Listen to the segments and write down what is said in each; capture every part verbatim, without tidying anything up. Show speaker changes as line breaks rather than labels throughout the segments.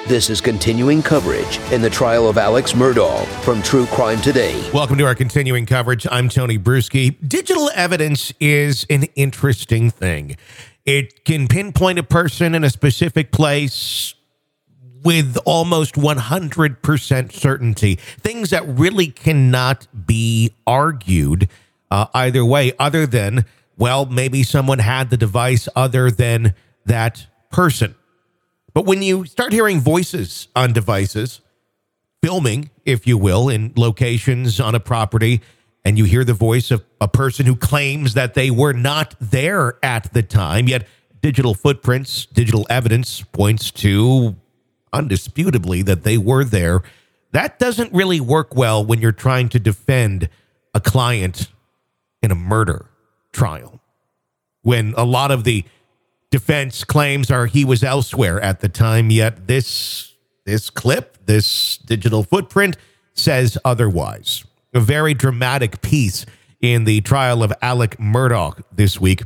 This is continuing coverage in the trial of Alex Murdaugh from True Crime Today.
Welcome to our continuing coverage. I'm Tony Bruschi. Digital evidence is an interesting thing. It can pinpoint a person in a specific place with almost one hundred percent certainty. Things that really cannot be argued uh, either way, other than, well, maybe someone had the device other than that person. But when you start hearing voices on devices, filming, if you will, in locations on a property, and you hear the voice of a person who claims that they were not there at the time, yet digital footprints, digital evidence points to undisputably that they were there, that doesn't really work well when you're trying to defend a client in a murder trial. When a lot of the defense claims are he was elsewhere at the time, yet this this clip, this digital footprint says otherwise. A very dramatic piece in the trial of Alex Murdaugh this week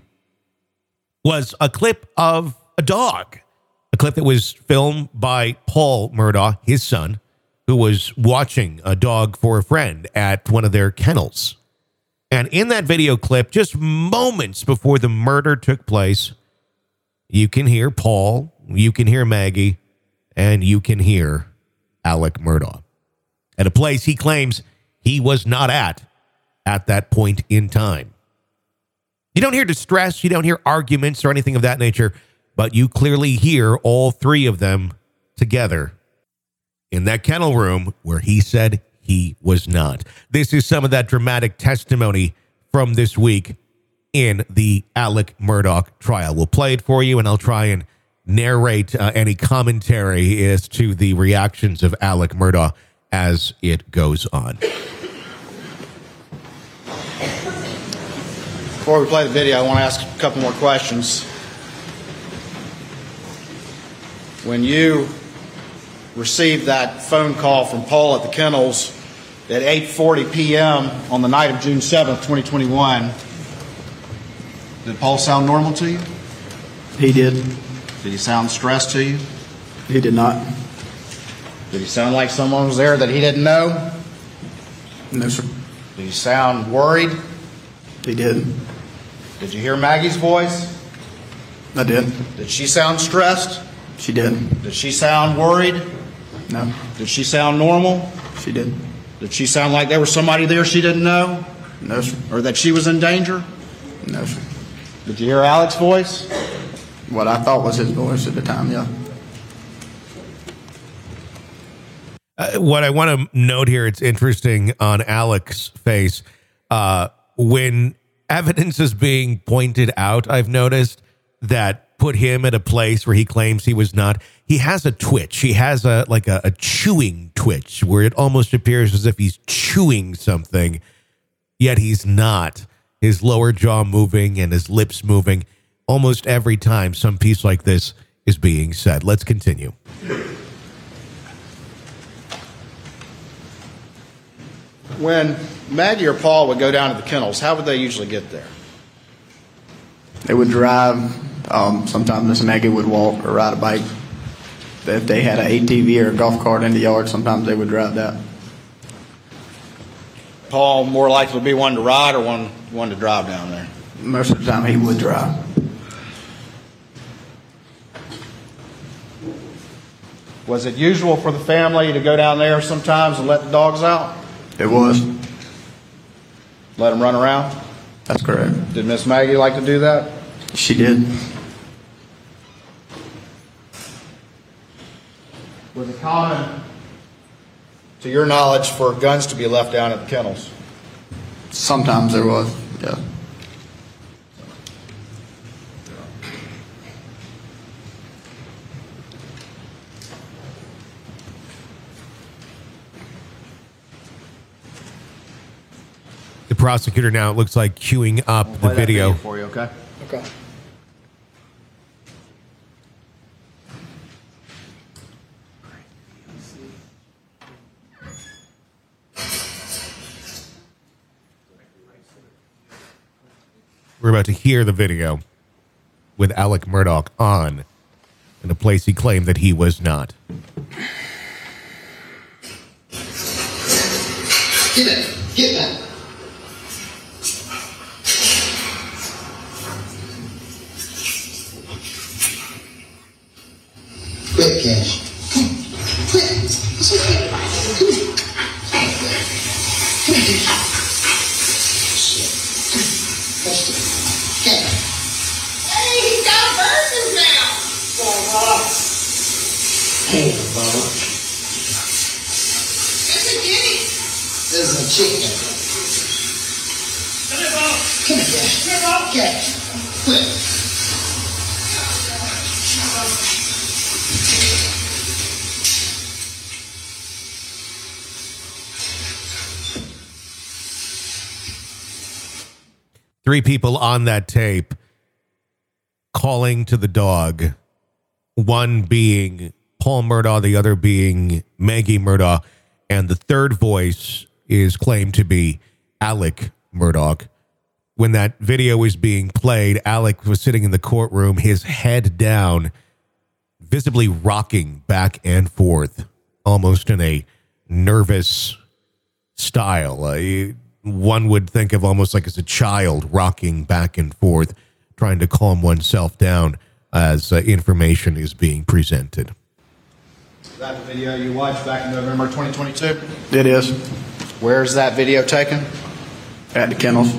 was a clip of a dog, a clip that was filmed by Paul Murdaugh, his son, who was watching a dog for a friend at one of their kennels. And in that video clip, just moments before the murder took place, you can hear Paul, you can hear Maggie, and you can hear Alex Murdaugh at a place he claims he was not at at that point in time. You don't hear distress, you don't hear arguments or anything of that nature, but you clearly hear all three of them together in that kennel room where he said he was not. This is some of that dramatic testimony from this week in the Alex Murdaugh trial. We'll play it for you, and I'll try and narrate uh, any commentary as to the reactions of Alex Murdaugh as it goes on.
Before we play the video, I want to ask a couple more questions. When you received that phone call from Paul at the kennels at eight forty p.m. on the night of June seventh, twenty twenty-one, did Paul sound normal to you?
He did.
Did he sound stressed to you?
He did not.
Did he sound like someone was there that he didn't know?
No, sir.
Did he sound worried?
He did.
Did you hear Maggie's voice?
I did.
Did she sound stressed?
She did.
Did she sound worried?
No.
Did she sound normal?
She did.
Did she sound like there was somebody there she didn't know?
No, sir.
Or that she was in danger?
No, sir.
Did you hear Alex's voice?
What I thought was his voice at the time, yeah.
Uh, what I want to note here, it's interesting on Alex's face. Uh, when evidence is being pointed out, I've noticed that put him at a place where he claims he was not. He has a twitch. He has a like a, a chewing twitch where it almost appears as if he's chewing something, yet he's not. His lower jaw moving and his lips moving almost every time some piece like this is being said. Let's continue.
When Maggie or Paul would go down to the kennels, how would they usually get there?
They would drive. Um, sometimes Miss Maggie would walk or ride a bike. If they had an A T V or a golf cart in the yard, sometimes they would drive that.
Paul more likely to be one to ride or one one to drive down there?
Most of the time he would drive.
Was it usual for the family to go down there sometimes and let the dogs out?
It was.
Let them run around?
That's correct.
Did Miss Maggie like to do that?
She did.
Was it common, to your knowledge, for guns to be left down at the kennels?
Sometimes there was, yeah.
The prosecutor now, it looks like, queuing up
I'll
the
play that
video.
for you, okay?
Okay.
We're about to hear the video with Alex Murdaugh on in a place he claimed that he was not.
Get back. Get back. Quick, Cash. Come on. Quick. It's okay. Come on. Come on, dude. Shit. Come on. Cash. Hey, he's got a bird in his mouth. Hey, Bubba. It's a guinea. This is a chicken. Come here, Bubba. Come here, Cash. Come here, Bubba. Cash. Quick.
Three people on that tape calling to the dog, one being Paul Murdaugh, the other being Maggie Murdaugh, and the third voice is claimed to be Alec Murdaugh. When that video was being played, Alec was sitting in the courtroom, his head down, visibly rocking back and forth, almost in a nervous style. Uh, one would think of almost like as a child rocking back and forth, trying to calm oneself down as uh, information is being presented.
Is that the video you watched back in November twenty twenty-two?
It is.
Where's that video taken?
At the kennels.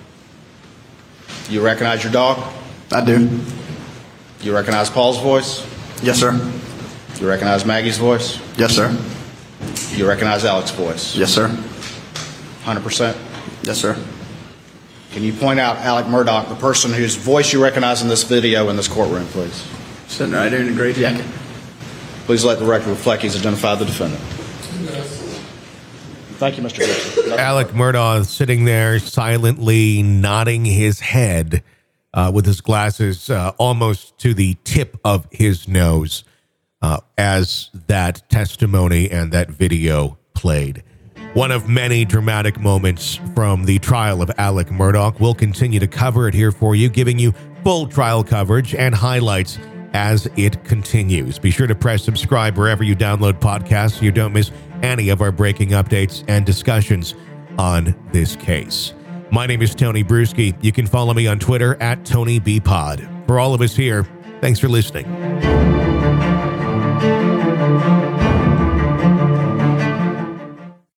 You recognize your dog?
I do.
You recognize Paul's voice?
Yes, sir.
You recognize Maggie's voice?
Yes, sir.
You recognize Alec's voice?
Yes, sir.
one hundred percent?
Yes, sir.
Can you point out Alec Murdaugh, the person whose voice you recognize in this video in this courtroom, please?
Sitting right there in the gray jacket.
Please let the record reflect he's identified the defendant. Thank you, Mister Gibson.
Alec Murdaugh sitting there silently nodding his head uh, with his glasses uh, almost to the tip of his nose uh, as that testimony and that video played. One of many dramatic moments from the trial of Alec Murdaugh. We'll continue to cover it here for you, giving you full trial coverage and highlights as it continues. Be sure to press subscribe wherever you download podcasts so you don't miss any of our breaking updates and discussions on this case. My name is Tony Bruschi. You can follow me on Twitter at Tony B Pod. For all of us here, thanks for listening.